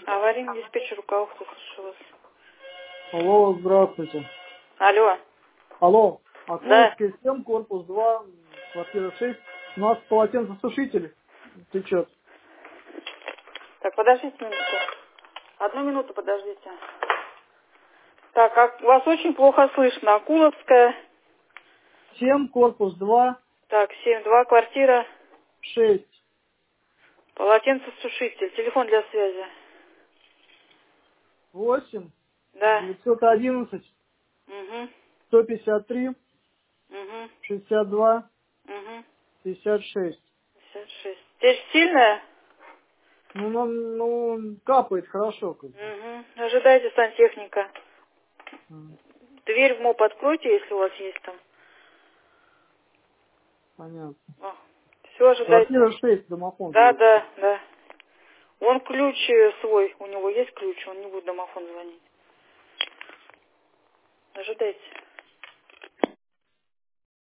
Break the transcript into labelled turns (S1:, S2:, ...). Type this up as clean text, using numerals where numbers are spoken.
S1: Аварийный диспетчер руководства, слушаю вас.
S2: Алло, здравствуйте.
S1: Алло.
S2: Алло,
S1: Да.
S2: Окуловский 7, корпус 2, квартира 6. У нас полотенцесушитель течет.
S1: Так, подождите минутку. 1 минуту подождите. Так, вас очень плохо слышно. Окуловская.
S2: 7, корпус 2,
S1: Так, 7-2, квартира.
S2: 6.
S1: Полотенцесушитель. Телефон для связи.
S2: 8,
S1: Да.
S2: 911,
S1: Угу.
S2: 153,
S1: Угу.
S2: 62,
S1: Угу.
S2: 56.
S1: 56. Течь сильная?
S2: Ну, капает хорошо.
S1: Угу. Ожидайте сантехника.
S2: М,
S1: Дверь в МОП откройте, если у вас есть там.
S2: Понятно.
S1: Все, ожидайте.
S2: Квартира 6, домофон.
S1: Да. Он ключ свой, у него есть ключ, он не будет в домофон звонить. Ожидайте.